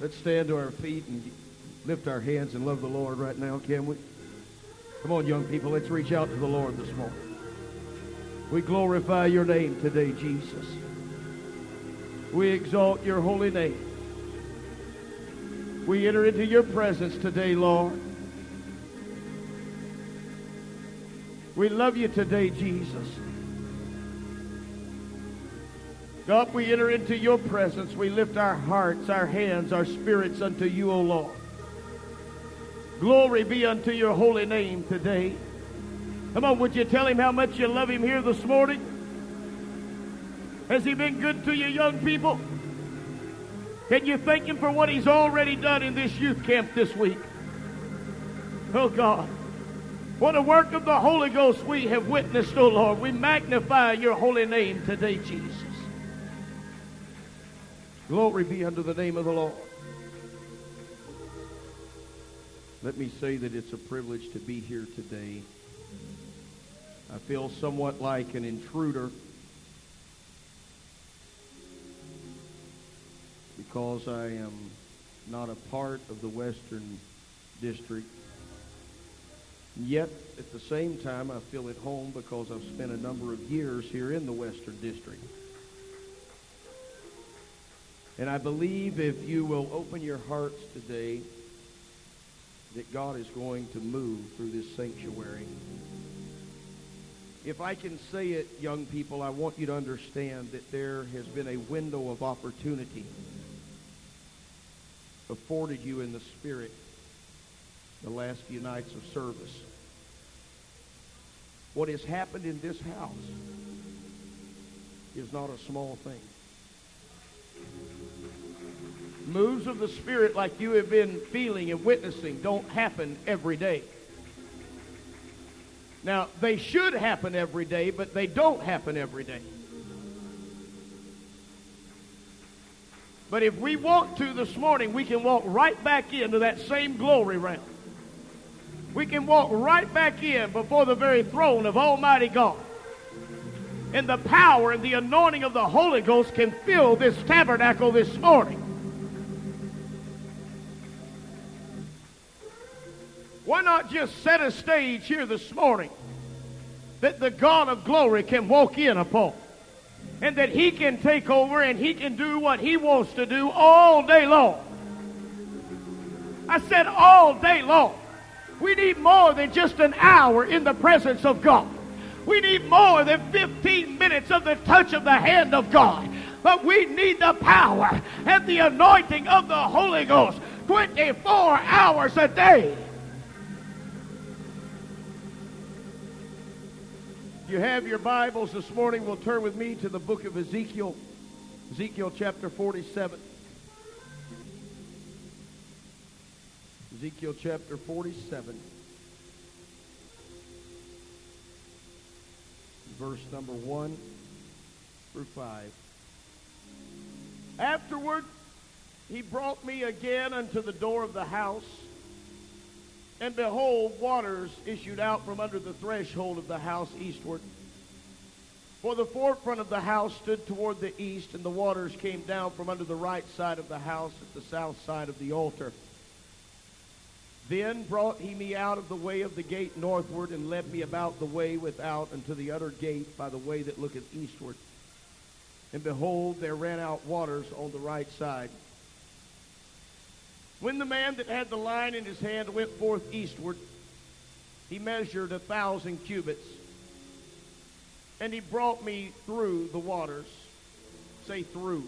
Let's stand to our feet and lift our hands and love the Lord right now, can we? Come on, young people, let's reach out to the Lord this morning. We glorify your name today, Jesus. We exalt your holy name. We enter into your presence today, Lord. We love you today, Jesus. God, we enter into your presence. We lift our hearts, our hands, our spirits unto you, O Lord. Glory be unto your holy name today. Come on, would you tell him how much you love him here this morning? Has he been good to you, young people? Can you thank him for what he's already done in this youth camp this week? Oh, God. What a work of the Holy Ghost we have witnessed, oh Lord. We magnify your holy name today, Jesus. Glory be unto the name of the Lord. Let me say that it's a privilege to be here today. I feel somewhat like an intruder because I am not a part of the Western District. Yet, at the same time, I feel at home because I've spent a number of years here in the Western District. And I believe if you will open your hearts today, that God is going to move through this sanctuary. If I can say it, young people, I want you to understand that there has been a window of opportunity afforded you in the Spirit the last few nights of service. What has happened in this house is not a small thing. Moves of the Spirit like you have been feeling and witnessing don't happen every day. Now, they should happen every day, but they don't happen every day. But if we want to this morning, we can walk right back into that same glory realm. We can walk right back in before the very throne of Almighty God. And the power and the anointing of the Holy Ghost can fill this tabernacle this morning. Why not just set a stage here this morning that the God of glory can walk in upon, and that he can take over and he can do what he wants to do all day long? I said all day long. We need more than just an hour in the presence of God. We need more than 15 minutes of the touch of the hand of God. But we need the power and the anointing of the Holy Ghost 24 hours a day. If you have your Bibles this morning, we'll turn with me to the book of Ezekiel. Ezekiel chapter 47. Ezekiel chapter 47. Verse number 1 through 5. Afterward, he brought me again unto the door of the house, and behold, waters issued out from under the threshold of the house eastward. For the forefront of the house stood toward the east, and the waters came down from under the right side of the house at the south side of the altar. Then brought he me out of the way of the gate northward, and led me about the way without unto the utter gate by the way that looketh eastward. And behold, there ran out waters on the right side. When the man that had the line in his hand went forth eastward, he measured 1,000 cubits. And he brought me through the waters. Say through.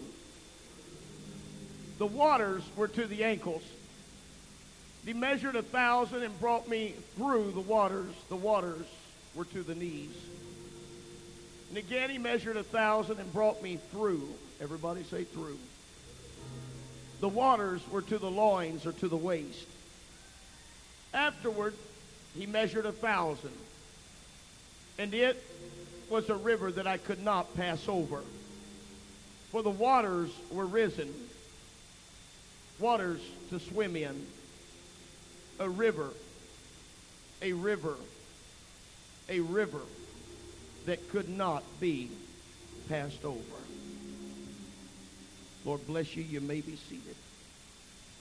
The waters were to the ankles. He measured 1,000 and brought me through the waters. The waters were to the knees. And again he measured 1,000 and brought me through. Everybody say through. The waters were to the loins or to the waist. Afterward, he measured 1,000. And it was a river that I could not pass over. For the waters were risen. Waters to swim in. A river. A river. A river that could not be passed over. Lord bless you. You may be seated.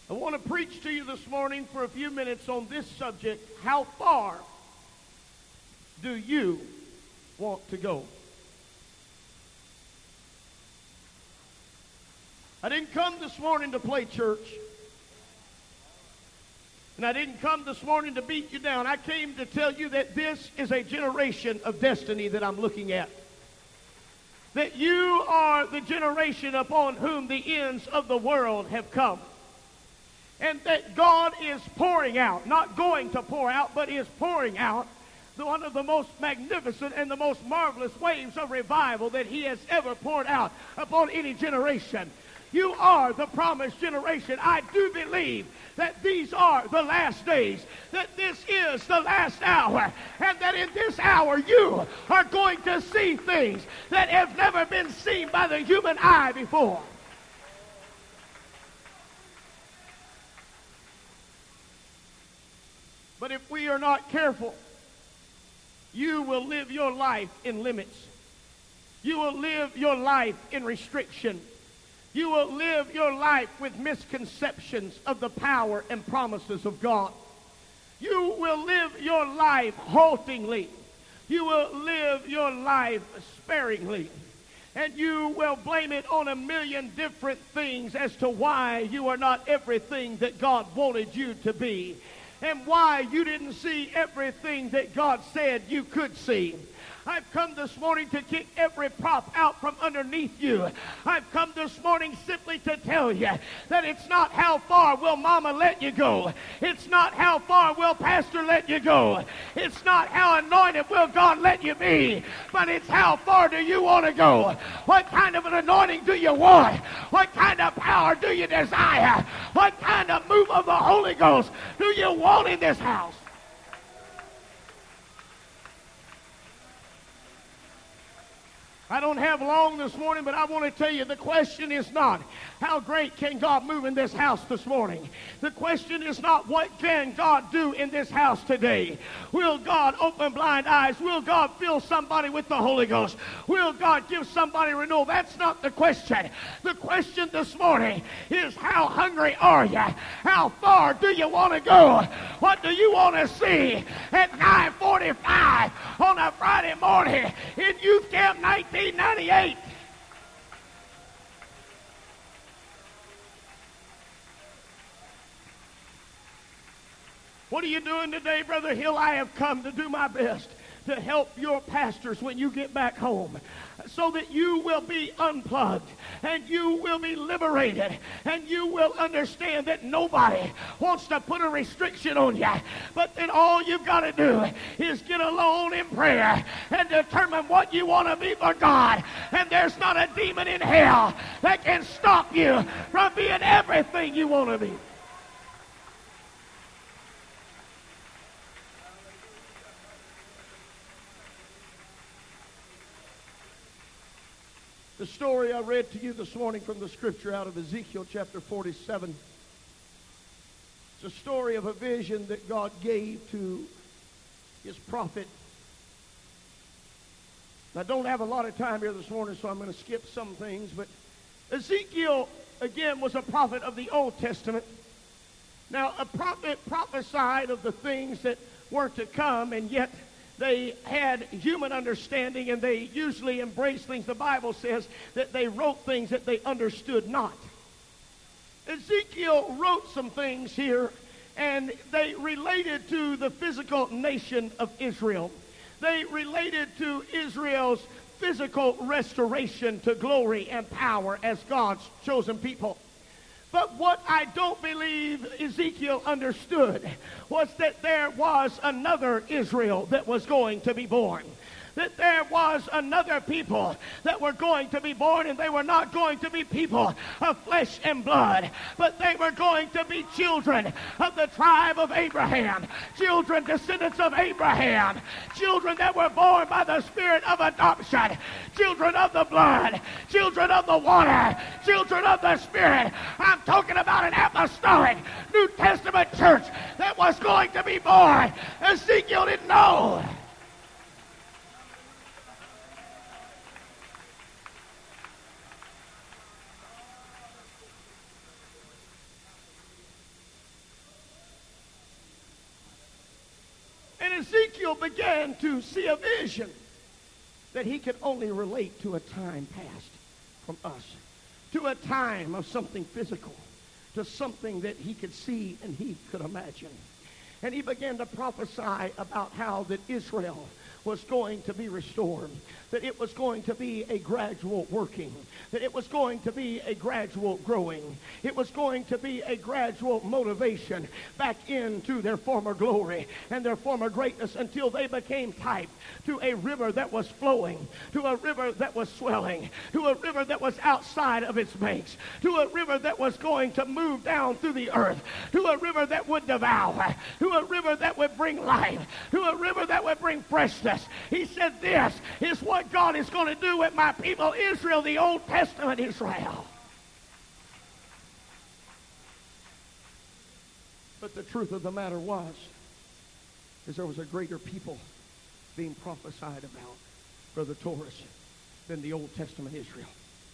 I want to preach to you this morning for a few minutes on this subject. How far do you want to go? I didn't come this morning to play church. And I didn't come this morning to beat you down. I came to tell you that this is a generation of destiny that I'm looking at. That you are the generation upon whom the ends of the world have come. And that God is pouring out, not going to pour out, but is pouring out one of the most magnificent and the most marvelous waves of revival that he has ever poured out upon any generation. You are the promised generation. I do believe that these are the last days, that this is the last hour, and that in this hour you are going to see things that have never been seen by the human eye before. But if we are not careful, you will live your life in limits. You will live your life in restriction. You will live your life with misconceptions of the power and promises of God. You will live your life haltingly. You will live your life sparingly. And you will blame it on a million different things as to why you are not everything that God wanted you to be. And why you didn't see everything that God said you could see. I've come this morning to kick every prop out from underneath you. I've come this morning simply to tell you that it's not how far will mama let you go. It's not how far will pastor let you go. It's not how anointed will God let you be. But it's how far do you want to go? What kind of an anointing do you want? What kind of power do you desire? What kind of move of the Holy Ghost do you want in this house? I don't have long this morning, but I want to tell you the question is not how great can God move in this house this morning. The question is not what can God do in this house today. Will God open blind eyes? Will God fill somebody with the Holy Ghost? Will God give somebody renewal? That's not the question. The question this morning is how hungry are you? How far do you want to go? What do you want to see at 9:45 on a Friday morning in Youth Camp 1998? What are you doing today, Brother Hill? I have come to do my best to help your pastors when you get back home so that you will be unplugged and you will be liberated and you will understand that nobody wants to put a restriction on you. But then all you've got to do is get alone in prayer and determine what you want to be for God. And there's not a demon in hell that can stop you from being everything you want to be. The story I read to you this morning from the scripture out of Ezekiel chapter 47. It's a story of a vision that God gave to his prophet. I don't have a lot of time here this morning, so I'm going to skip some things. But Ezekiel, again, was a prophet of the Old Testament. Now, a prophet prophesied of the things that were to come, and yet they had human understanding, and they usually embraced things. The Bible says that they wrote things that they understood not. Ezekiel wrote some things here, and they related to the physical nation of Israel. They related to Israel's physical restoration to glory and power as God's chosen people. But what I don't believe Ezekiel understood was that there was another Israel that was going to be born. That there was another people that were going to be born, and they were not going to be people of flesh and blood, but they were going to be children of the tribe of Abraham, children, descendants of Abraham, children that were born by the spirit of adoption, children of the blood, children of the water, children of the spirit. I'm talking about an apostolic New Testament church that was going to be born. Ezekiel didn't know. Ezekiel began to see a vision that he could only relate to a time past from us, to a time of something physical, to something that he could see and he could imagine. And he began to prophesy about how that Israel was going to be restored, that it was going to be a gradual working, that it was going to be a gradual growing, it was going to be a gradual motivation back into their former glory and their former greatness, until they became type to a river that was flowing, to a river that was swelling, to a river that was outside of its banks, to a river that was going to move down through the earth, to a river that would devour, to a river that would bring life, to a river that would bring freshness. He said, this is what God is going to do with my people Israel, the Old Testament Israel. But the truth of the matter was, is there was a greater people being prophesied about, Brother Torres, than the Old Testament Israel.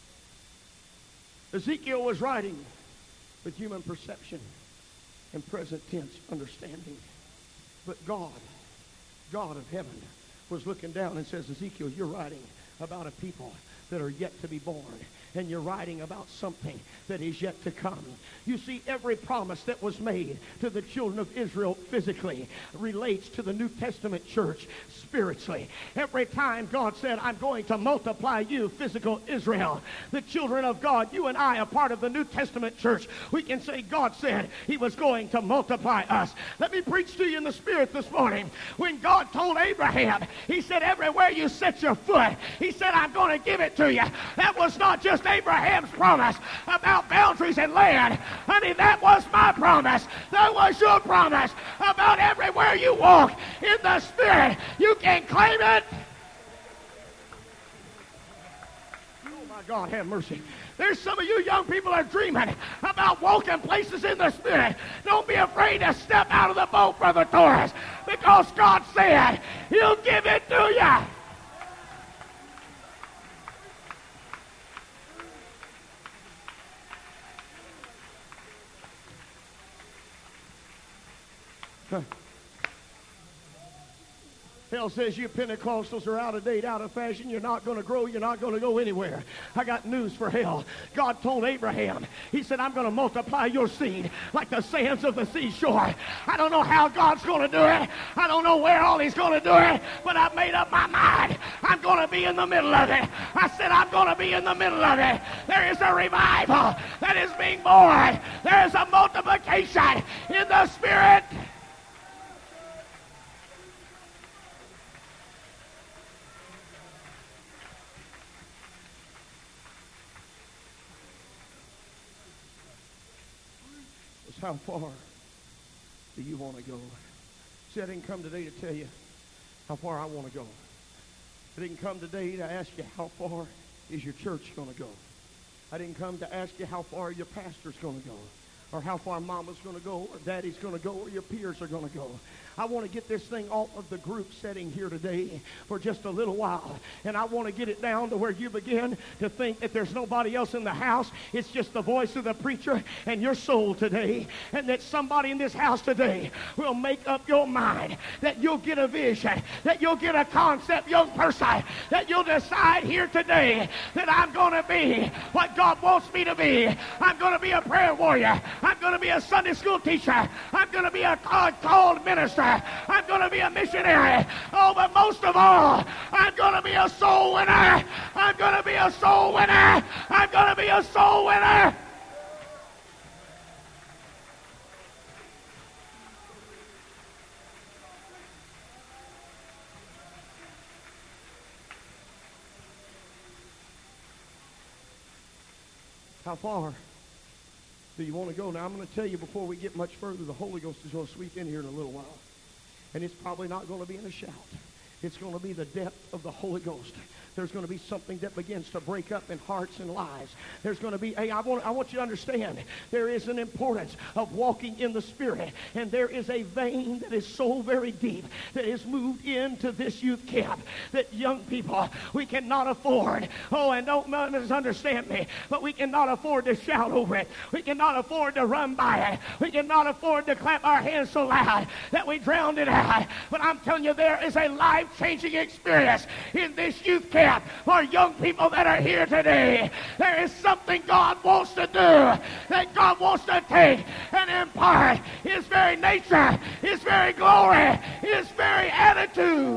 Ezekiel was writing with human perception and present tense understanding. But God of heaven, was looking down and says, Ezekiel, you're writing about a people that are yet to be born. And you're writing about something that is yet to come. You see, every promise that was made to the children of Israel physically relates to the New Testament church spiritually. Every time God said, I'm going to multiply you, physical Israel, the children of God, you and I are part of the New Testament church. We can say God said he was going to multiply us. Let me preach to you in the spirit this morning. When God told Abraham, he said, everywhere you set your foot, he said, I'm going to give it to you. That was not just Abraham's promise about boundaries and land. Honey, that was my promise. That was your promise about everywhere you walk in the Spirit. You can claim it. Oh, my God, have mercy. There's some of you young people are dreaming about walking places in the Spirit. Don't be afraid to step out of the boat, Brother Torres, because God said he'll give it to you. Hell says you Pentecostals are out of date, out of fashion. You're not going to grow. You're not going to go anywhere. I got news for hell. God told Abraham, he said, I'm going to multiply your seed like the sands of the seashore. I don't know how God's going to do it. I don't know where all he's going to do it, but I've made up my mind. I'm going to be in the middle of it. I said I'm going to be in the middle of it. There is a revival that is being born. There is a multiplication in the Spirit. How far do you want to go? See, I didn't come today to tell you how far I want to go. I didn't come today to ask you how far is your church going to go. I didn't come to ask you how far your pastor's going to go, or how far mama's going to go, or daddy's going to go, or your peers are going to go. I want to get this thing off of the group setting here today for just a little while. And I want to get it down to where you begin to think that there's nobody else in the house. It's just the voice of the preacher and your soul today. And that somebody in this house today will make up your mind that you'll get a vision, that you'll get a concept, young person, that you'll decide here today that I'm going to be what God wants me to be. I'm going to be a prayer warrior. I'm going to be a Sunday school teacher. I'm going to be a called minister. I'm going to be a missionary. Oh, but most of all, I'm going to be a soul winner. I'm going to be a soul winner. I'm going to be a soul winner. How far do you want to go? Now, I'm going to tell you before we get much further, the Holy Ghost is going to sweep in here in a little while. And it's probably not going to be in a shout. It's going to be the depth of the Holy Ghost. There's going to be something that begins to break up in hearts and lives. There's going to be, I want you to understand, there is an importance of walking in the Spirit. And there is a vein that is so very deep that is moved into this youth camp that young people, we cannot afford, and don't misunderstand me, but we cannot afford to shout over it. We cannot afford to run by it. We cannot afford to clap our hands so loud that we drown it out. But I'm telling you, there is a life-changing experience in this youth camp for young people that are here today. There is something God wants to do, that God wants to take and impart His very nature, His very glory, His very attitude.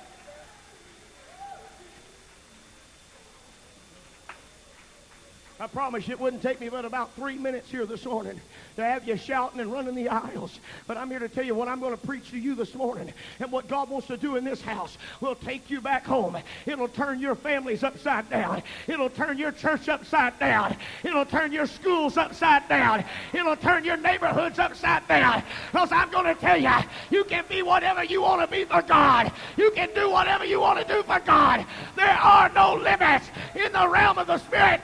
I promise you it wouldn't take me but about 3 minutes here this morning to have you shouting and running the aisles. But I'm here to tell you what I'm going to preach to you this morning. And what God wants to do in this house will take you back home. It'll turn your families upside down. It'll turn your church upside down. It'll turn your schools upside down. It'll turn your neighborhoods upside down. Because I'm going to tell you, you can be whatever you want to be for God. You can do whatever you want to do for God. There are no limits in the realm of the Spirit.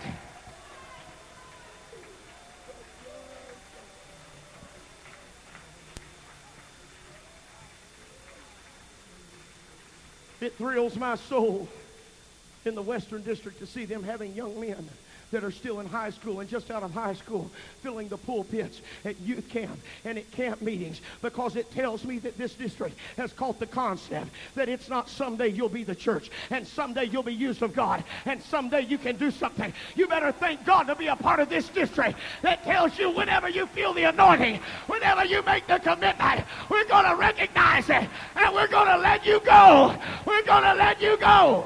It thrills my soul in the Western District to see them having young men that are still in high school and just out of high school filling the pulpits at youth camp and at camp meetings, because it tells me that this district has caught the concept that it's not someday you'll be the church and someday you'll be used of God and someday you can do something. You better thank God to be a part of this district that tells you whenever you feel the anointing, whenever you make the commitment, we're going to recognize it and we're going to let you go. We're going to let you go.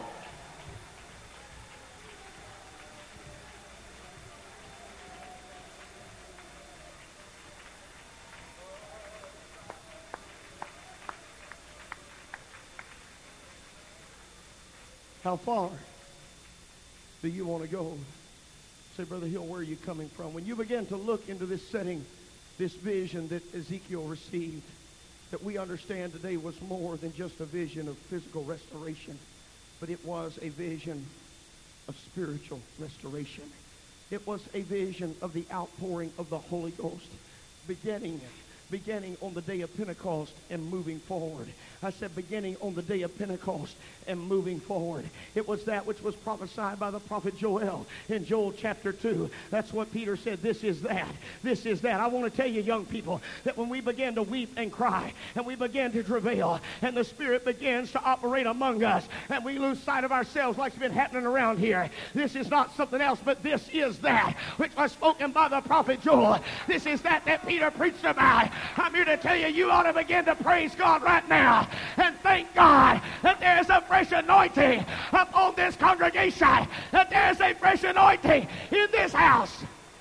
How far do you want to go? Say, Brother Hill, where are you coming from? When you begin to look into this setting, this vision that Ezekiel received, that we understand today was more than just a vision of physical restoration, but it was a vision of spiritual restoration. It was a vision of the outpouring of the Holy Ghost, beginning on the day of Pentecost and moving forward. I said beginning on the day of Pentecost and moving forward. It was that which was prophesied by the prophet Joel in Joel chapter 2. That's what Peter said. This is that. This is that. I want to tell you, young people, that when we begin to weep and cry and we begin to travail and the Spirit begins to operate among us and we lose sight of ourselves like's been happening around here, this is not something else, but this is that which was spoken by the prophet Joel. This is that Peter preached about. I'm here to tell you, you ought to begin to praise God right now and thank God that there is a fresh anointing upon this congregation, that there is a fresh anointing in this house.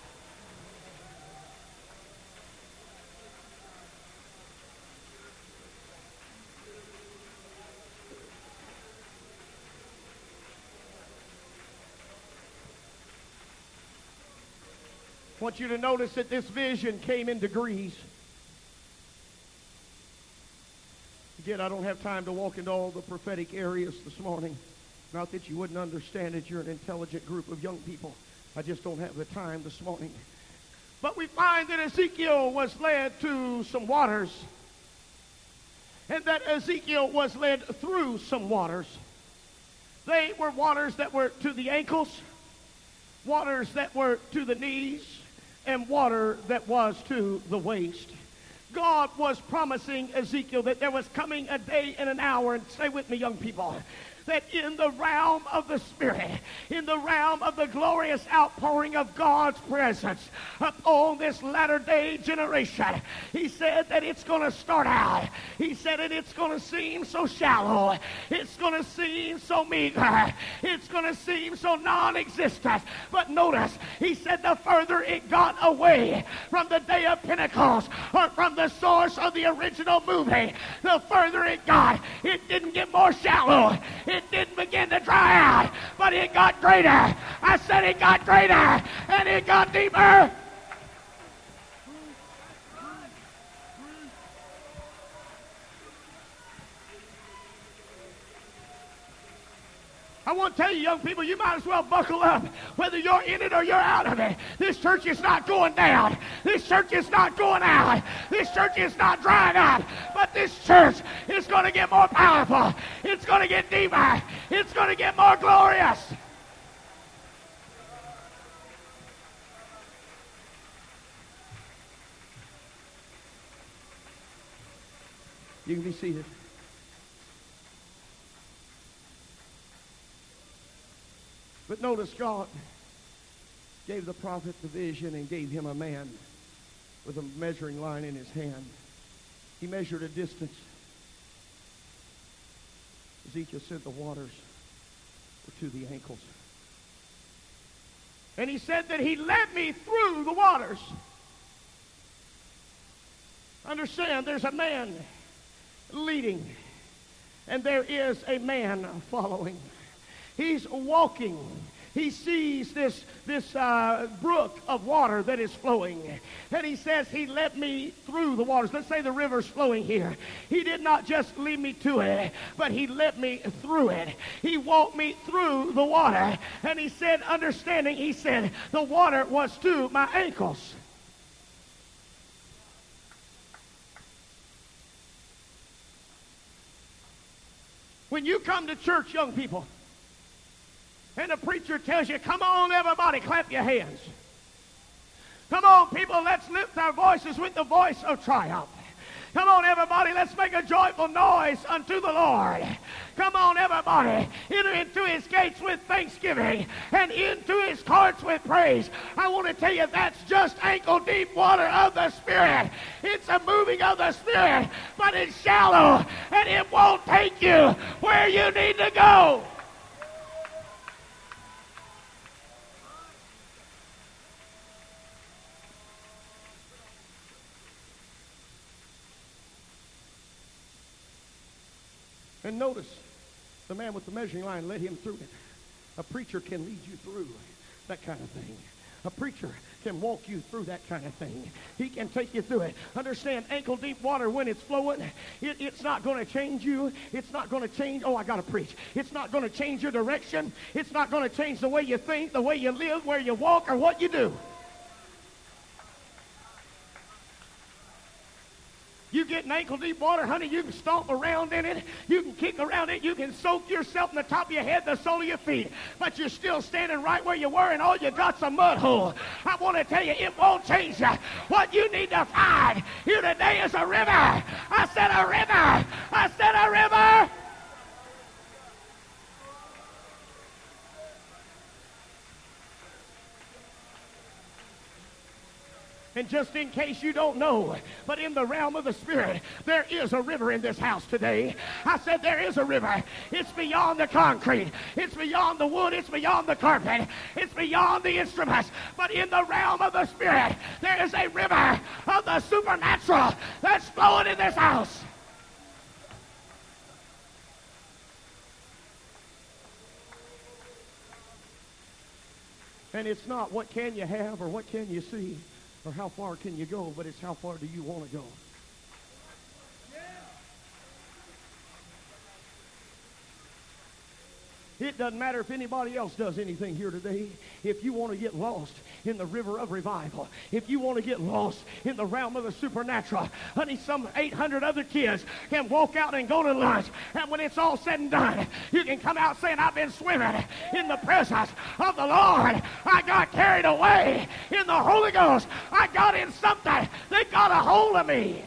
I want you to notice that this vision came in degrees. Again, I don't have time to walk into all the prophetic areas this morning. Not that you wouldn't understand it. You're an intelligent group of young people. I just don't have the time this morning. But we find that Ezekiel was led to some waters, and that Ezekiel was led through some waters. They were waters that were to the ankles, waters that were to the knees, and water that was to the waist. God was promising Ezekiel that there was coming a day and an hour, and stay with me, young people, that in the realm of the Spirit, in the realm of the glorious outpouring of God's presence upon this latter-day generation, he said that it's going to start out. He said that it's going to seem so shallow. It's going to seem so meager. It's going to seem so non-existent. But notice, he said the further it got away from the day of Pentecost or from the source of the original movie, the further it got. It didn't get more shallow. It didn't begin to dry out, but it got greater. I said it got greater, and it got deeper. I want to tell you, young people, you might as well buckle up, whether you're in it or you're out of it. This church is not going down. This church is not going out. This church is not drying up. But this church is going to get more powerful. It's going to get deeper. It's going to get more glorious. You can be seated. But notice God gave the prophet the vision and gave him a man with a measuring line in his hand. He measured a distance. Ezekiel said the waters were to the ankles. And he said that he led me through the waters. Understand, there's a man leading, and there is a man following. He's walking. He sees this brook of water that is flowing. And he says he led me through the waters. Let's say the river's flowing here. He did not just lead me to it, but he led me through it. He walked me through the water. And he said, understanding, he said, the water was to my ankles. When you come to church, young people, and the preacher tells you, come on, everybody, clap your hands. Come on, people, let's lift our voices with the voice of triumph. Come on, everybody, let's make a joyful noise unto the Lord. Come on, everybody, enter into his gates with thanksgiving and into his courts with praise. I want to tell you, that's just ankle-deep water of the Spirit. It's a moving of the Spirit, but it's shallow, and it won't take you where you need to go. And notice, the man with the measuring line led him through it. A preacher can lead you through that kind of thing. A preacher can walk you through that kind of thing. He can take you through it. Understand, ankle-deep water, when it's flowing, it's not going to change you. It's not going to change. Oh, I got to preach. It's not going to change your direction. It's not going to change the way you think, the way you live, where you walk, or what you do. You get in ankle-deep water, honey, you can stomp around in it. You can kick around it. You can soak yourself in the top of your head, the sole of your feet. But you're still standing right where you were, and all you got's a mud hole. I want to tell you, it won't change you. What you need to find here today is a river. I said a river. I said a river. And just in case you don't know, but in the realm of the Spirit, there is a river in this house today. I said there is a river. It's beyond the concrete. It's beyond the wood. It's beyond the carpet. It's beyond the instruments. But in the realm of the Spirit, there is a river of the supernatural that's flowing in this house. And it's not what can you have or what can you see, or how far can you go, but it's how far do you want to go. It doesn't matter if anybody else does anything here today. If you want to get lost in the river of revival, if you want to get lost in the realm of the supernatural, honey, some 800 other kids can walk out and go to lunch, and when it's all said and done, you can come out saying, I've been swimming in the presence of the Lord. I got carried away in the Holy Ghost. I got in something that got a hold of me.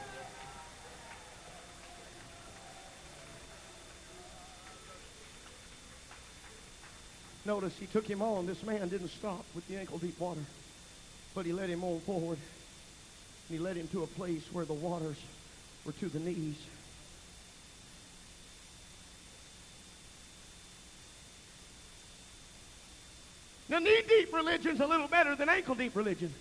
Notice he took him on. This man didn't stop with the ankle-deep water, but he led him on forward. And he led him to a place where the waters were to the knees. Now, knee-deep religion's a little better than ankle-deep religion.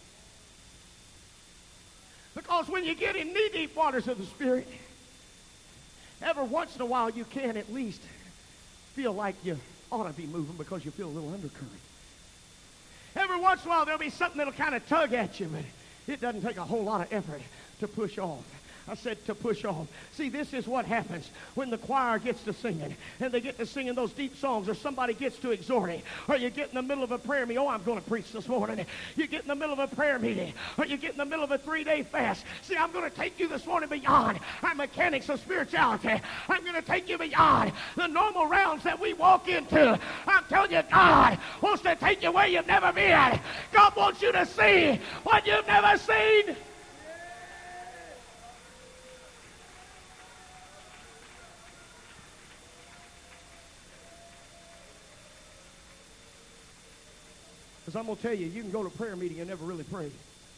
Because when you get in knee-deep waters of the Spirit, every once in a while you can at least feel like you ought to be moving because you feel a little undercurrent. Every once in a while there'll be something that'll kind of tug at you, but it doesn't take a whole lot of effort to push off. I said to push off. See, this is what happens when the choir gets to singing, and they get to singing those deep songs, or somebody gets to exhorting, or you get in the middle of a prayer meeting. Oh, I'm going to preach this morning. You get in the middle of a prayer meeting, or you get in the middle of a 3-day fast. See, I'm going to take you this morning beyond our mechanics of spirituality. I'm going to take you beyond the normal realms that we walk into. I'm telling you, God wants to take you where you've never been. God wants you to see what you've never seen. Because I'm going to tell you, you can go to a prayer meeting and never really pray.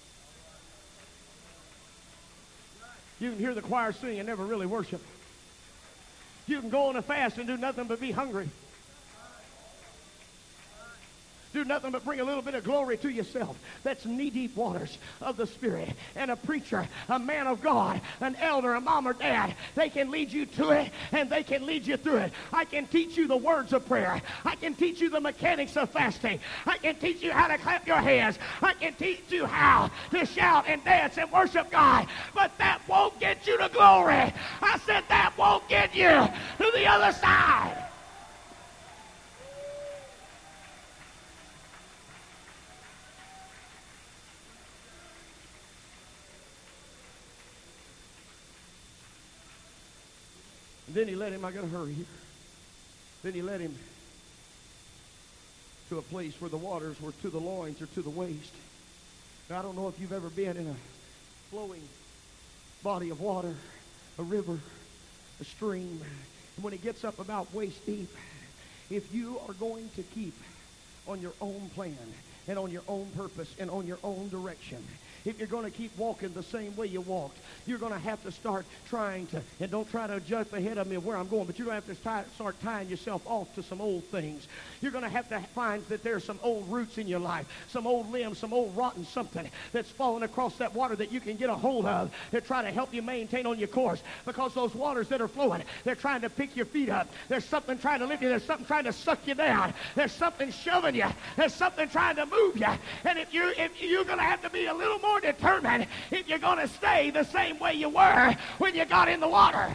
You can hear the choir sing and never really worship. You can go on a fast and do nothing but be hungry. Do nothing but bring a little bit of glory to yourself. That's knee-deep waters of the Spirit. And a preacher, a man of God, an elder, a mom or dad, they can lead you to it and they can lead you through it. I can teach you the words of prayer. I can teach you the mechanics of fasting. I can teach you how to clap your hands. I can teach you how to shout and dance and worship God. But that won't get you to glory. I said that won't get you to the other side. And then he led him, I got to hurry here. Then he led him to a place where the waters were to the loins or to the waist. Now, I don't know if you've ever been in a flowing body of water, a river, a stream. And when it gets up about waist deep, if you are going to keep on your own plan and on your own purpose and on your own direction, if you're going to keep walking the same way you walked, you're going to have to start trying to, and don't try to jump ahead of me where I'm going, but you're going to have to start tying yourself off to some old things. You're going to have to find that there's some old roots in your life, some old limbs, some old rotten something that's fallen across that water that you can get a hold of to try to help you maintain on your course. Because those waters that are flowing, they're trying to pick your feet up. There's something trying to lift you. There's something trying to suck you down. There's something shoving you. There's something trying to move you. And if you're going to have to be a little more determined if you're going to stay the same way you were when you got in the water.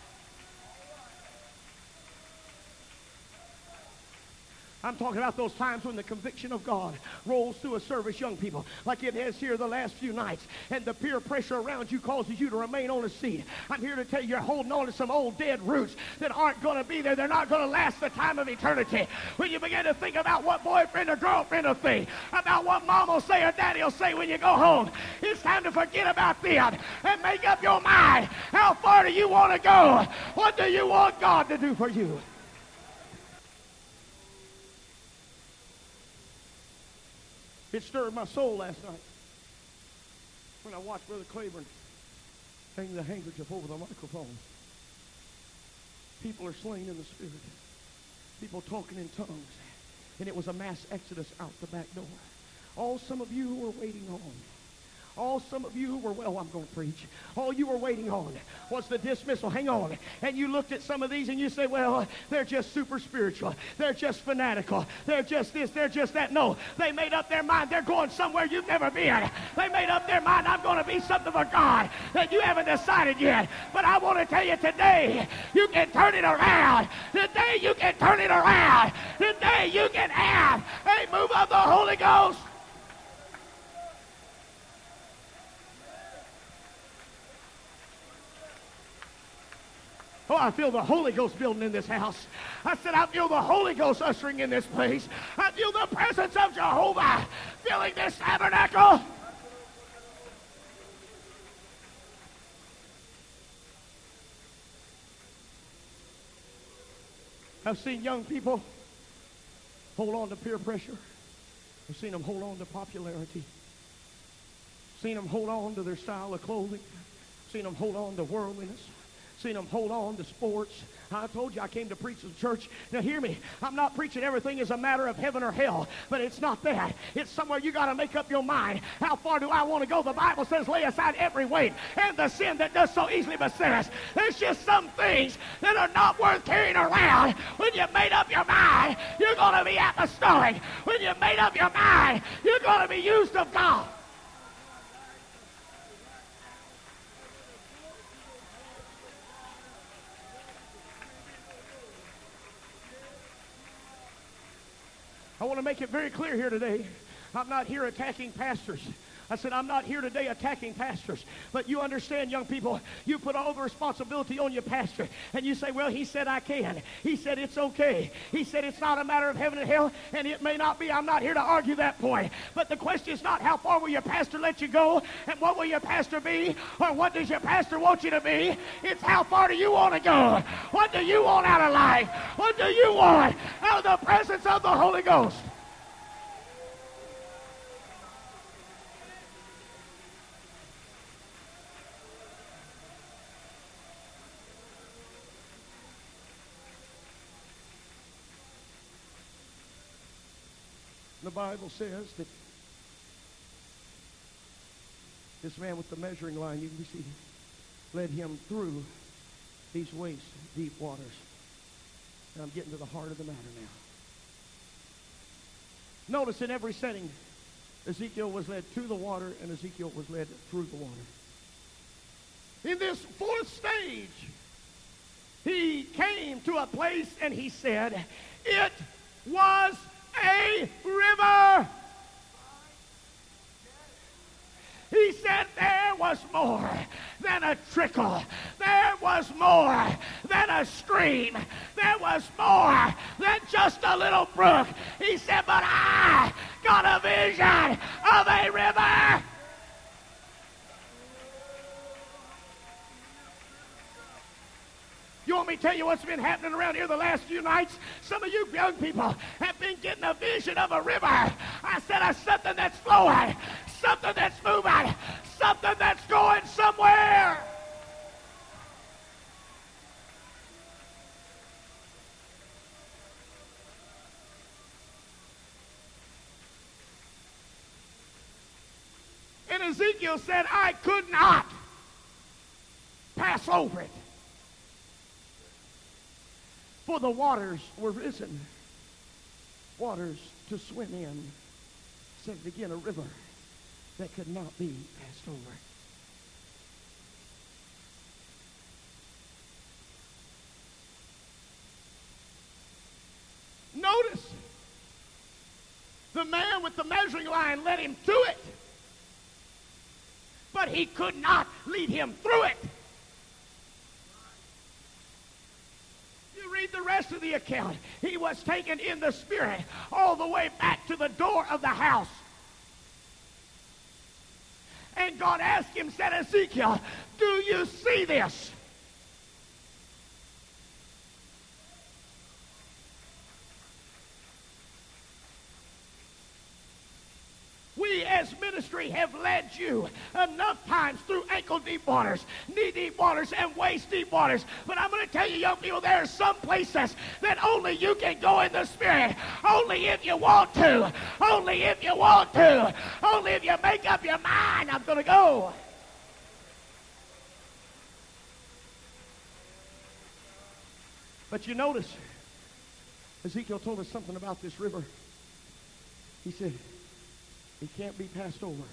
I'm talking about those times when the conviction of God rolls through a service, young people, like it has here the last few nights, and the peer pressure around you causes you to remain on a seat. I'm here to tell you, you're holding on to some old dead roots that aren't going to be there. They're not going to last the time of eternity. When you begin to think about what boyfriend or girlfriend will think, about what mom will say or daddy will say when you go home, it's time to forget about them and make up your mind. How far do you want to go? What do you want God to do for you? It stirred my soul last night when I watched Brother Claiborne hang the handkerchief over the microphone. People are slain in the Spirit. People talking in tongues. And it was a mass exodus out the back door. All some of you who were waiting on. All some of you who were, well, I'm going to preach. All you were waiting on was the dismissal. Hang on. And you looked at some of these and you say, well, they're just super spiritual. They're just fanatical. They're just this. They're just that. No, they made up their mind. They're going somewhere you've never been. They made up their mind, I'm going to be something for God that you haven't decided yet. But I want to tell you today, you can turn it around. Today you can turn it around. Today you can have a move of the Holy Ghost. Oh, I feel the Holy Ghost building in this house. I said, I feel the Holy Ghost ushering in this place. I feel the presence of Jehovah filling this tabernacle. I've seen young people hold on to peer pressure. I've seen them hold on to popularity. Seen them hold on to their style of clothing. Seen them hold on to worldliness. Seen them hold on to sports. I told you I came to preach to the church. Now hear me. I'm not preaching everything is a matter of heaven or hell, but it's not that. It's somewhere you got to make up your mind. How far do I want to go? The Bible says lay aside every weight and the sin that does so easily beset us. There's just some things that are not worth carrying around. When you made up your mind, you're going to be apostolic. When you made up your mind, you're going to be used of God. I want to make it very clear here today. I'm not here attacking pastors. I said, I'm not here today attacking pastors. But you understand, young people, you put all the responsibility on your pastor. And you say, well, he said I can. He said it's okay. He said it's not a matter of heaven and hell, and it may not be. I'm not here to argue that point. But the question is not how far will your pastor let you go, and what will your pastor be, or what does your pastor want you to be. It's how far do you want to go? What do you want out of life? What do you want out of the presence of the Holy Ghost? The Bible says that this man with the measuring line, you can see, led him through these waist deep waters. And I'm getting to the heart of the matter now. Notice in every setting, Ezekiel was led to the water and Ezekiel was led through the water. In this fourth stage, he came to a place and he said, it was a river. He said there was more than a trickle. There was more than a stream. There was more than just a little brook. He said, but I got a vision of a river. You want me to tell you what's been happening around here the last few nights? Some of you young people have been getting a vision of a river. I said something that's flowing, something that's moving, something that's going somewhere. And Ezekiel said, I could not pass over it. For the waters were risen, waters to swim in. Said it again, a river that could not be passed over. Notice, the man with the measuring line led him to it, but he could not lead him through it. Read the rest of the account. He was taken in the spirit all the way back to the door of the house. And God asked him, said, Ezekiel, do you see this? We as ministry have led you enough times through ankle-deep waters, knee-deep waters, and waist-deep waters. But I'm going to tell you, young people, there are some places that only you can go in the Spirit. Only if you want to. Only if you want to. Only if you make up your mind, I'm going to go. But you notice, Ezekiel told us something about this river. He said, it can't be passed over.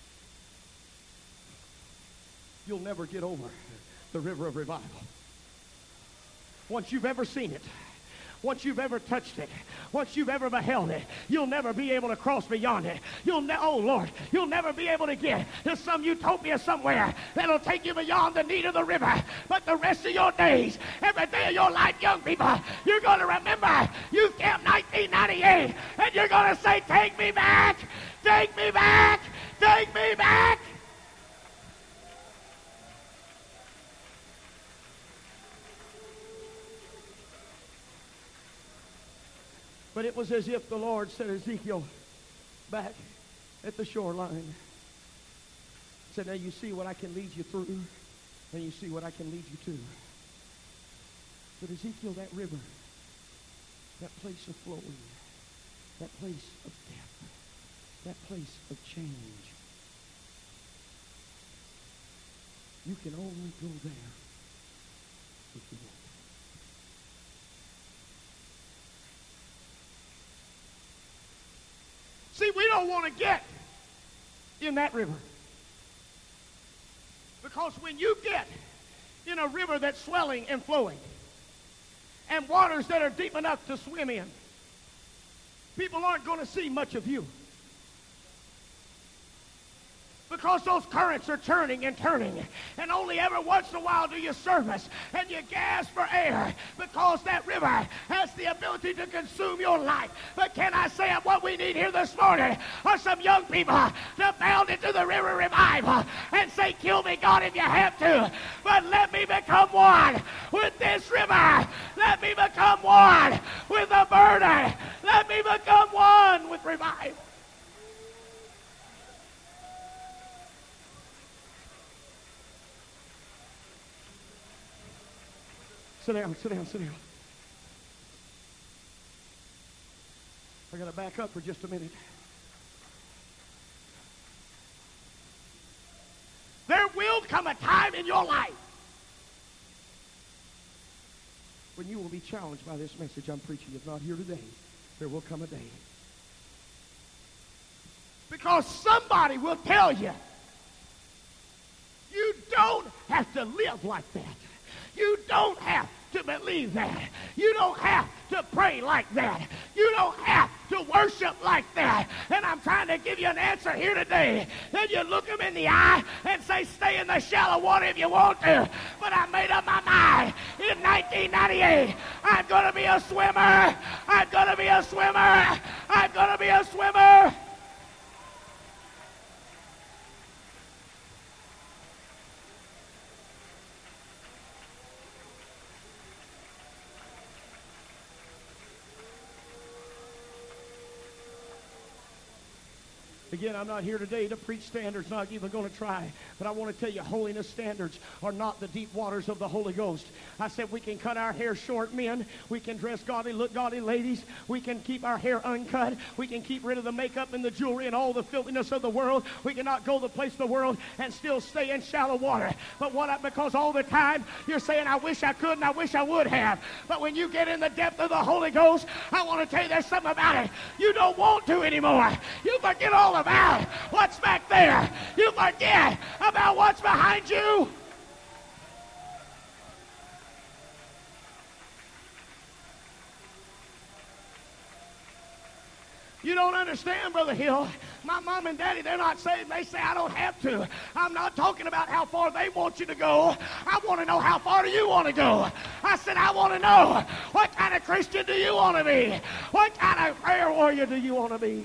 You'll never get over the river of revival. Once you've ever seen it, once you've ever touched it, once you've ever beheld it, you'll never be able to cross beyond it. Oh Lord, you'll never be able to get to some utopia somewhere that'll take you beyond the need of the river. But the rest of your days, every day of your life, young people, you're going to remember Youth Camp 1998, and you're going to say, take me back, take me back, take me back. But it was as if the Lord said, Ezekiel, back at the shoreline, said, now you see what I can lead you through, and you see what I can lead you to. But Ezekiel, that river, that place of flowing, that place of depth, that place of change, you can only go there if you want. See, we don't want to get in that river. Because when you get in a river that's swelling and flowing, and waters that are deep enough to swim in, people aren't going to see much of you. Because those currents are turning and turning. And only every once in a while do you service and you gasp for air, because that river has the ability to consume your life. But can I say what we need here this morning are some young people to bound into the river revival and say, kill me, God, if you have to, but let me become one with this river. Let me become one with the burden. Let me become one with revival. Sit down, sit down, sit down. I got to back up for just a minute. There will come a time in your life when you will be challenged by this message I'm preaching. If not here today, there will come a day. Because somebody will tell you, you don't have to live like that. You don't have to believe that. You don't have to pray like that. You don't have to worship like that. And I'm trying to give you an answer here today. Then you look them in the eye and say, stay in the shallow water if you want to. But I made up my mind. In 1998, I'm going to be a swimmer. I'm going to be a swimmer. I'm going to be a swimmer. Again, I'm not here today to preach standards, not even going to try. But I want to tell you, holiness standards are not the deep waters of the Holy Ghost. I said we can cut our hair short, men. We can dress godly, look godly, ladies. We can keep our hair uncut. We can keep rid of the makeup and the jewelry and all the filthiness of the world. We cannot go the place of the world and still stay in shallow water. But because all the time you're saying, I wish I could and I wish I would have. But when you get in the depth of the Holy Ghost, I want to tell you there's something about it. You don't want to anymore. You forget all about what's back there. You forget about what's behind you. You don't understand, Brother Hill. My mom and daddy, they're not saying, they say I don't have to. I'm not talking about how far they want you to go. I want to know, how far do you want to go? I said, I want to know, what kind of Christian do you want to be? What kind of prayer warrior do you want to be?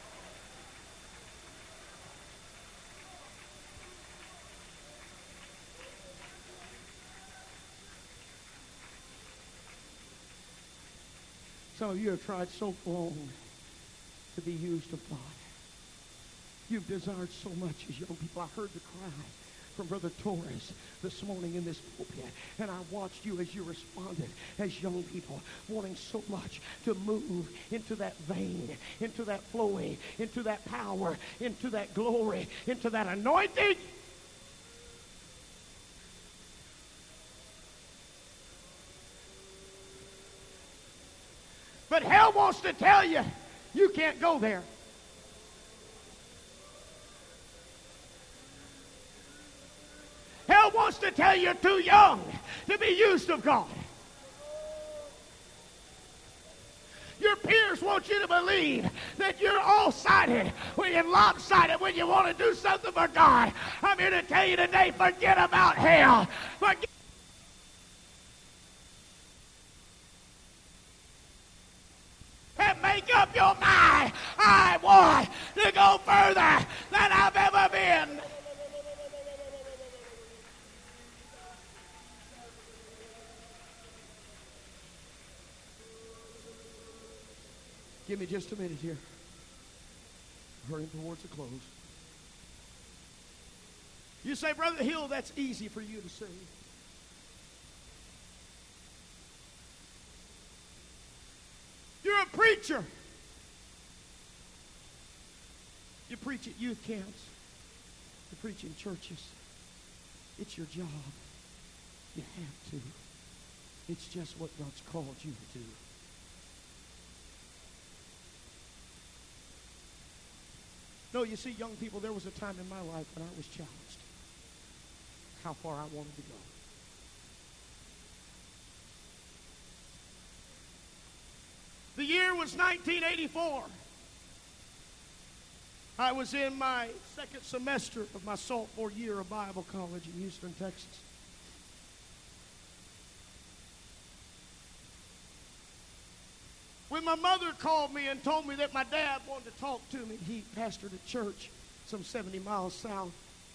Some of you have tried so long to be used of God. You've desired so much as young people. I heard the cry from Brother Torres this morning in this pulpit, and I watched you as you responded as young people, wanting so much to move into that vein, into that flowing, into that power, into that glory, into that anointing. But hell wants to tell you, you can't go there. Hell wants to tell you you're too young to be used of God. Your peers want you to believe that you're all-sided and lopsided when you want to do something for God. I'm here to tell you today, forget about hell. Forget. And make up your mind. I want to go further than I've ever been. Give me just a minute here. Hurrying towards a close. You say, Brother Hill, that's easy for you to say. You're a preacher. You preach at youth camps. You preach in churches. It's your job. You have to. It's just what God's called you to do. No, you see, young people, there was a time in my life when I was challenged how far I wanted to go. The year was 1984. I was in my second semester of my sophomore year of Bible college in Houston, Texas. When my mother called me and told me that my dad wanted to talk to me, he pastored a church some 70 miles south.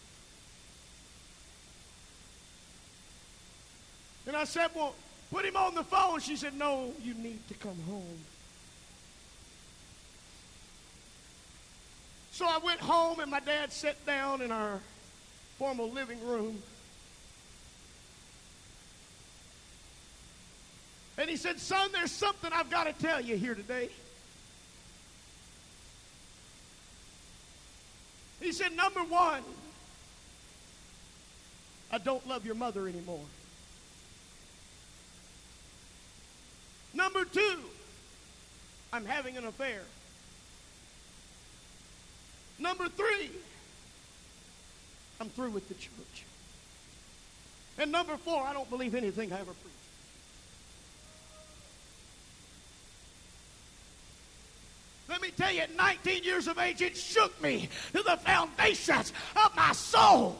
And I said, well, put him on the phone. She said, no, you need to come home. So I went home, and my dad sat down in our formal living room. And he said, son, there's something I've got to tell you here today. He said, number one, I don't love your mother anymore. Number two, I'm having an affair. Number three, I'm through with the church. And number four, I don't believe anything I ever preached. Let me tell you, at 19 years of age, it shook me to the foundations of my soul.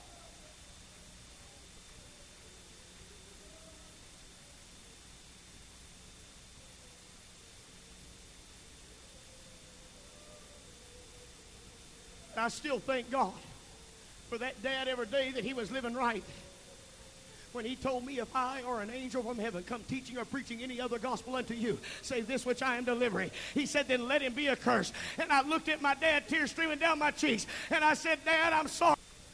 I still thank God for that dad every day that he was living right. When he told me, if I or an angel from heaven come teaching or preaching any other gospel unto you, save this which I am delivering, he said, then let him be accursed. And I looked at my dad, tears streaming down my cheeks, and I said, Dad, I'm sorry.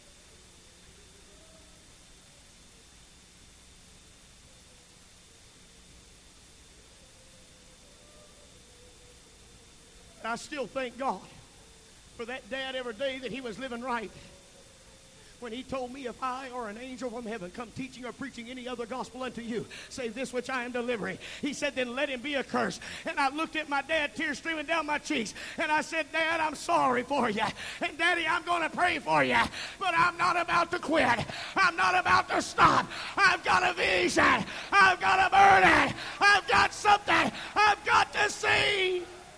I still thank God for that dad every day that he was living right. When he told me, if I or an angel from heaven come teaching or preaching any other gospel unto you, save this which I am delivering, he said, then let him be accursed. And I looked at my dad, tears streaming down my cheeks, and I said, Dad, I'm sorry for you. And Daddy, I'm going to pray for you. But I'm not about to quit. I'm not about to stop. I've got a vision. I've got a burden. I've got something I've got to see.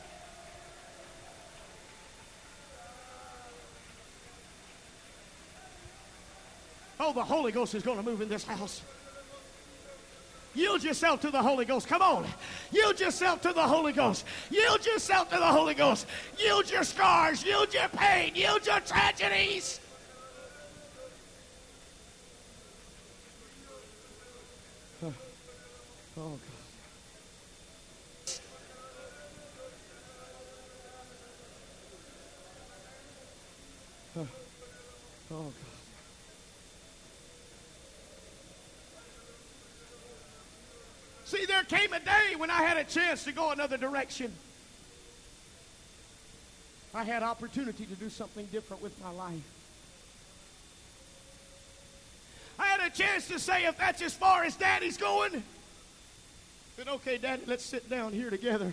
Oh, the Holy Ghost is going to move in this house. Yield yourself to the Holy Ghost. Come on. Yield yourself to the Holy Ghost. Yield yourself to the Holy Ghost. Yield your scars. Yield your pain. Yield your tragedies. Oh, God. Oh, God. See, there came a day when I had a chance to go another direction. I had opportunity to do something different with my life. I had a chance to say, if that's as far as Daddy's going, then okay, Daddy, let's sit down here together.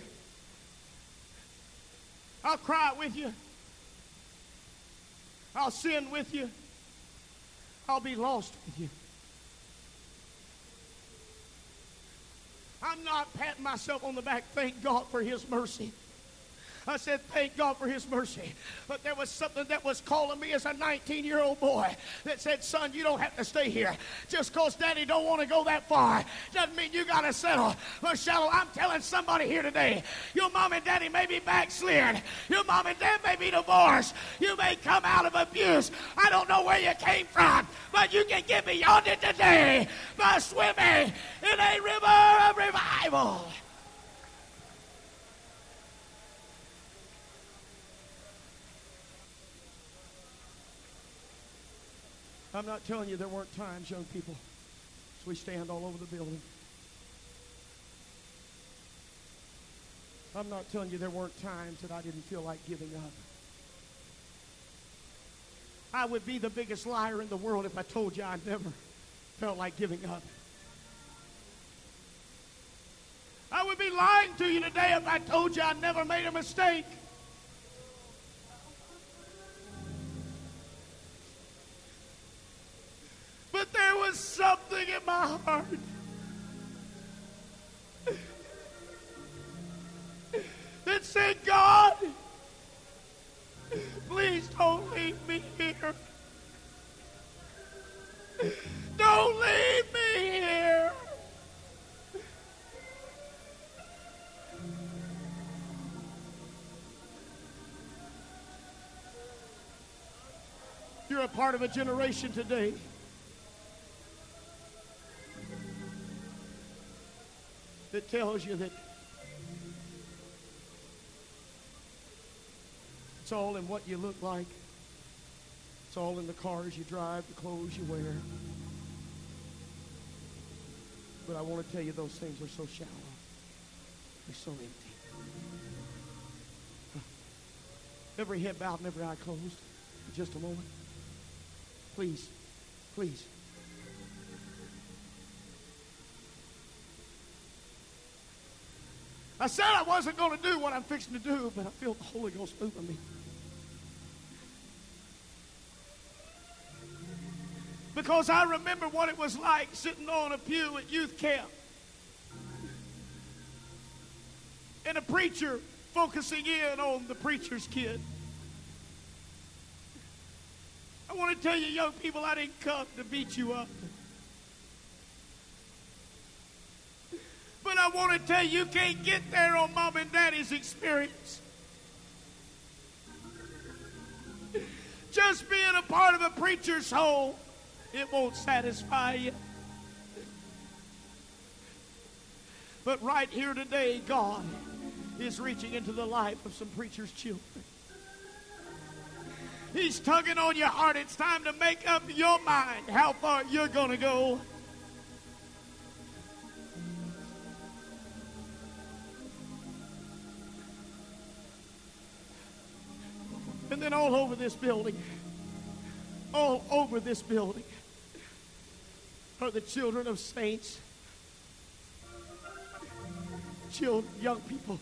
I'll cry with you. I'll sin with you. I'll be lost with you. I'm not patting myself on the back. Thank God for his mercy. I said, thank God for his mercy. But there was something that was calling me as a 19-year-old boy that said, son, you don't have to stay here. Just because Daddy don't want to go that far doesn't mean you got to settle. But Shallow, I'm telling somebody here today, your mom and daddy may be backslid. Your mom and dad may be divorced. You may come out of abuse. I don't know where you came from, but you can get beyond it today by swimming in a river of revival. I'm not telling you there weren't times, young people, as we stand all over the building. I'm not telling you there weren't times that I didn't feel like giving up. I would be the biggest liar in the world if I told you I never felt like giving up. I would be lying to you today if I told you I never made a mistake. But there was something in my heart leave me here. Don't leave me here. You're a part of a generation today that tells you that it's all in what you look like. It's all in the cars you drive, the clothes you wear. But I want to tell you those things are so shallow. They're so empty. Every head bowed and every eye closed for just a moment. Please, please. I said I wasn't going to do what I'm fixing to do, but I feel the Holy Ghost moving me. Because I remember what it was like sitting on a pew at youth camp. And a preacher focusing in on the preacher's kid. I want to tell you, young people, I didn't come to beat you up. But I want to tell you, you can't get there on mom and daddy's experience. Just being a part of a preacher's home, it won't satisfy you. But right here today, God is reaching into the life of some preachers' children. He's tugging on your heart. It's time to make up your mind how far you're going to go. And then all over this building, are the children of saints, children, young people.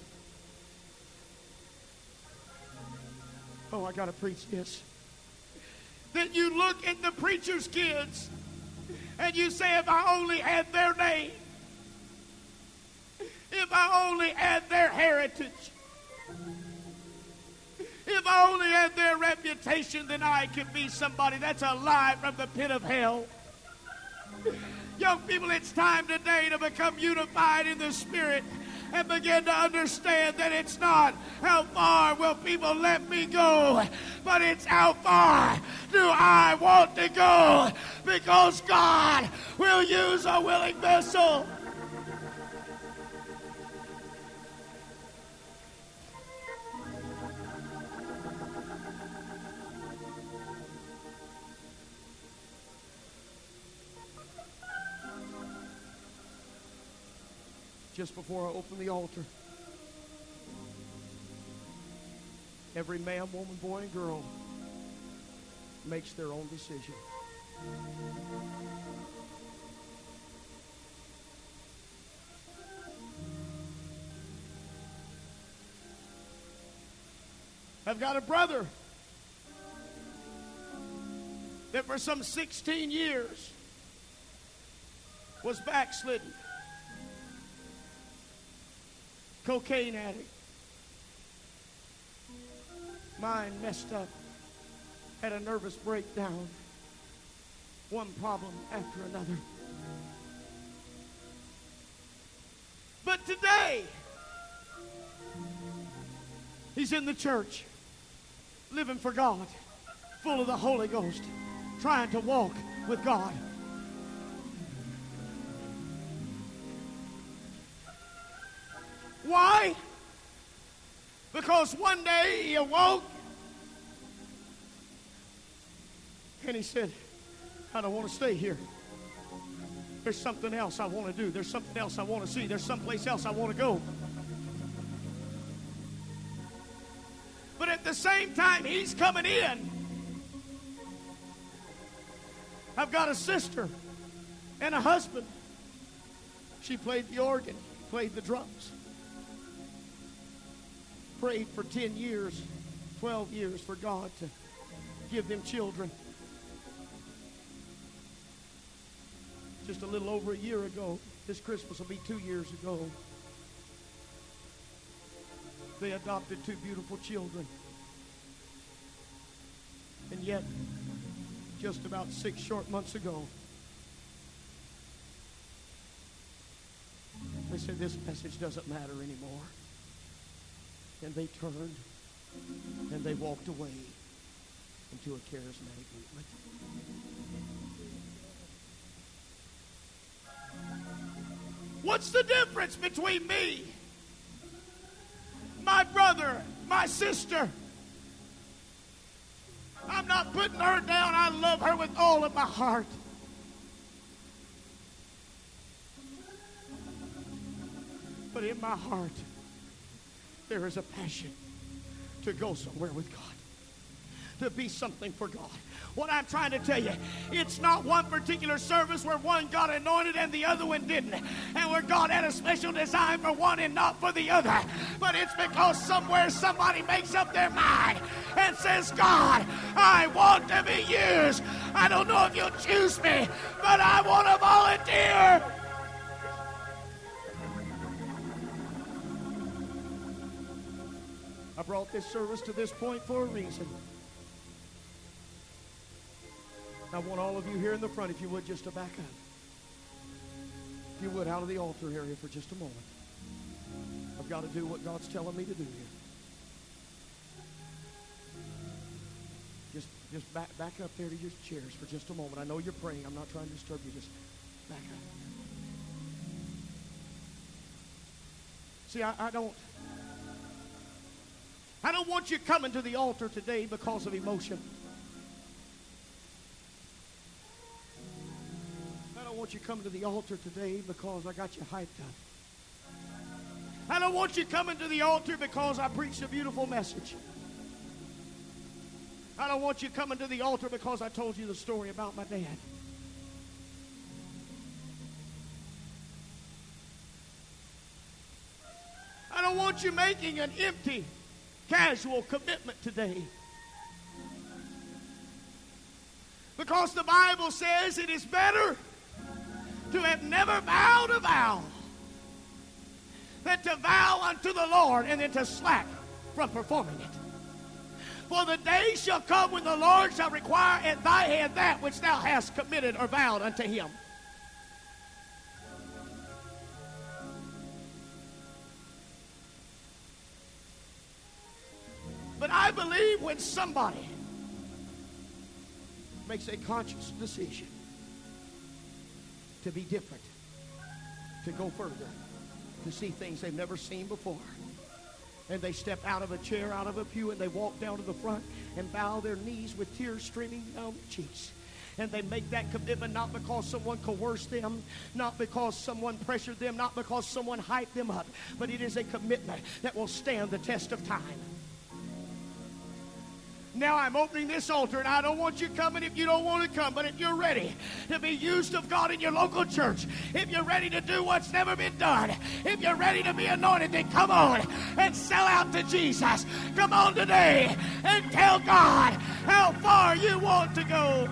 Oh, I got to preach this. That you look at the preacher's kids and you say, if I only had their name, if I only had their heritage, if I only had their reputation, then I could be somebody. That's a lie from the pit of hell. Young people, it's time today to become unified in the Spirit and begin to understand that it's not how far will people let me go, but it's how far do I want to go, because God will use a willing vessel. Just before I open the altar, every man, woman, boy, and girl makes their own decision. I've got a brother that for some 16 years was backslidden. Cocaine addict. Mind messed up. Had a nervous breakdown. One problem after another. But today, he's in the church, living for God, full of the Holy Ghost, trying to walk with God. Why? Because one day he awoke and he said, I don't want to stay here. There's something else I want to do. There's something else I want to see. There's someplace else I want to go. But at the same time he's coming in, I've got a sister and a husband. She played the organ, played the drums. Prayed for 10 years, 12 years for God to give them children. Just a little over a year ago, this Christmas will be 2 years ago, they adopted 2 beautiful children. And yet, just about 6 short months ago, they said this message doesn't matter anymore. And they turned and they walked away into a charismatic movement. What's the difference between me, my brother, my sister? I'm not putting her down. I love her with all of my heart. But in my heart, there is a passion to go somewhere with God, to be something for God. What I'm trying to tell you, it's not one particular service where one got anointed and the other one didn't, and where God had a special design for one and not for the other. But it's because somewhere somebody makes up their mind and says, God, I want to be used. I don't know if you'll choose me, but I want to volunteer. I brought this service to this point for a reason. I want all of you here in the front, if you would, just to back up. If you would, out of the altar area for just a moment. I've got to do what God's telling me to do here. Just back up there to your chairs for just a moment. I know you're praying. I'm not trying to disturb you. Just back up. See, I don't want you coming to the altar today because of emotion. I don't want you coming to the altar today because I got you hyped up. I don't want you coming to the altar because I preached a beautiful message. I don't want you coming to the altar because I told you the story about my dad. I don't want you making an empty, casual commitment today. Because the Bible says it is better to have never vowed a vow than to vow unto the Lord and then to slack from performing it. For the day shall come when the Lord shall require at thy hand that which thou hast committed or vowed unto him. But I believe when somebody makes a conscious decision to be different, to go further, to see things they've never seen before, and they step out of a chair, out of a pew, and they walk down to the front and bow their knees with tears streaming down their cheeks. And they make that commitment not because someone coerced them, not because someone pressured them, not because someone hyped them up, but it is a commitment that will stand the test of time. Now I'm opening this altar, and I don't want you coming if you don't want to come, but if you're ready to be used of God in your local church, if you're ready to do what's never been done, if you're ready to be anointed, then come on and sell out to Jesus. Come on today and tell God how far you want to go.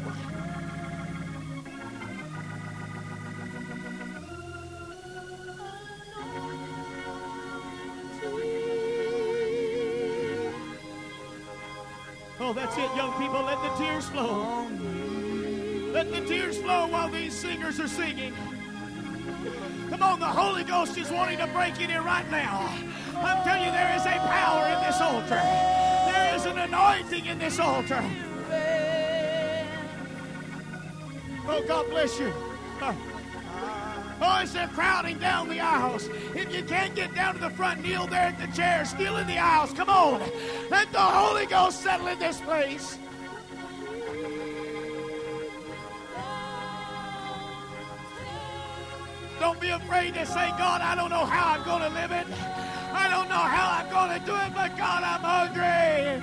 Oh, that's it, young people. Let the tears flow. Let the tears flow while these singers are singing. Come on, the Holy Ghost is wanting to break in here right now. I'm telling you, there is a power in this altar. There is an anointing in this altar. Oh, God bless you. Oh, as they're crowding down the aisles. If you can't get down to the front, kneel there at the chairs. Kneel in the aisles. Come on. Let the Holy Ghost settle in this place. Don't be afraid to say, God, I don't know how I'm going to live it. I don't know how I'm going to do it, but God, I'm hungry.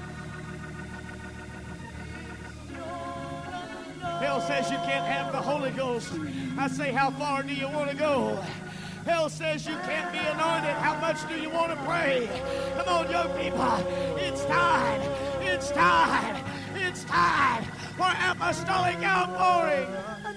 Hell says you can't have the Holy Ghost. I say, how far do you want to go? Hell says you can't be anointed. How much do you want to pray? Come on, young people. It's time. It's time. It's time for apostolic outpouring.